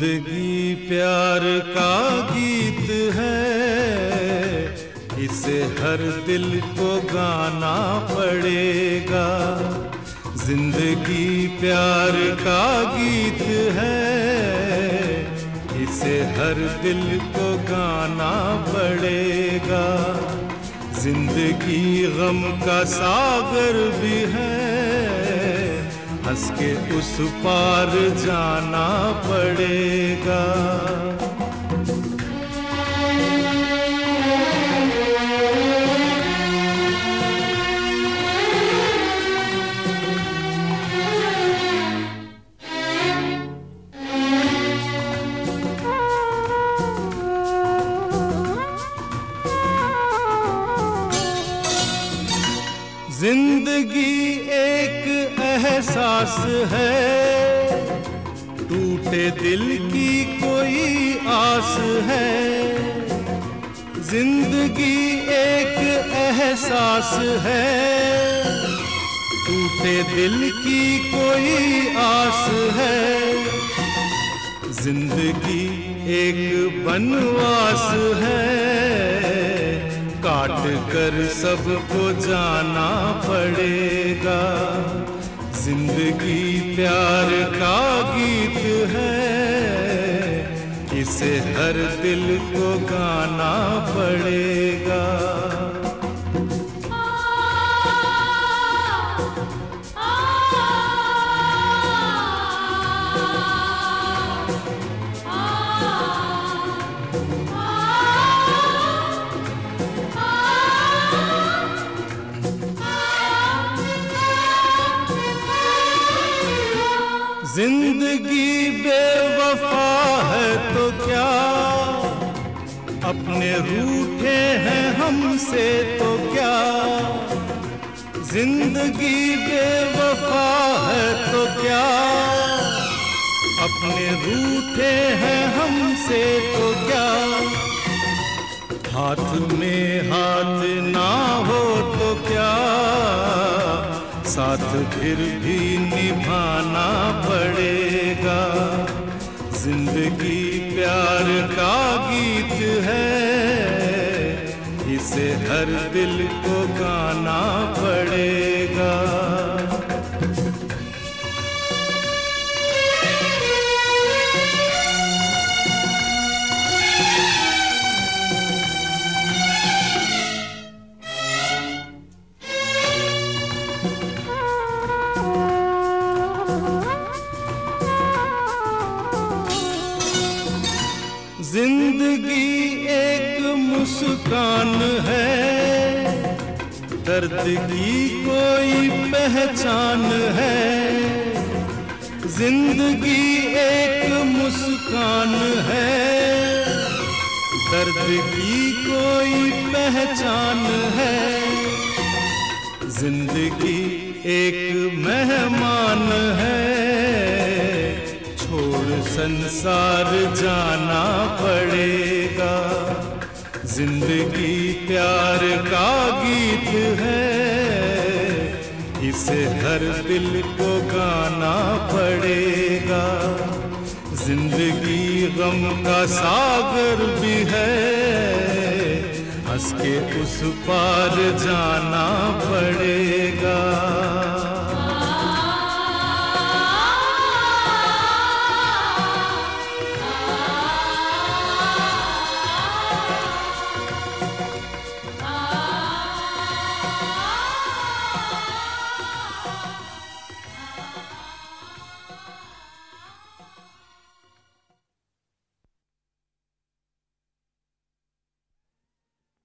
जिंदगी प्यार का गीत है, इसे हर दिल को गाना पड़ेगा। जिंदगी प्यार का गीत है, इसे हर दिल को गाना पड़ेगा। जिंदगी गम का सागर भी है, हंस के उस पार जाना पड़ेगा। जिंदगी एक एहसास है, टूटे दिल की कोई आस है। जिंदगी एक एहसास है, टूटे दिल की कोई आस है। जिंदगी एक बनवास है, काट कर सबको जाना पड़ेगा। जिंदगी प्यार का गीत है, इसे हर दिल को गाना पड़ेगा। जिंदगी बेवफा है तो क्या, अपने रूठे हैं हमसे तो क्या। जिंदगी बेवफा है तो क्या, अपने रूठे हैं हमसे तो क्या। हाथ में हाथ ना हो तो क्या, साथ फिर भी निभाना पड़ेगा। जिंदगी प्यार का गीत है, इसे हर दिल को गाना पड़ेगा। जिंदगी एक मुस्कान है, दर्द की कोई पहचान है। जिंदगी एक मुस्कान है, दर्द की कोई पहचान है। जिंदगी एक मेहमान है, छोड़ संसार जाना पड़ेगा। जिंदगी प्यार का गीत है, इसे हर दिल को गाना पड़ेगा। जिंदगी गम का सागर भी है, हंस के उस पार जाना पड़ेगा।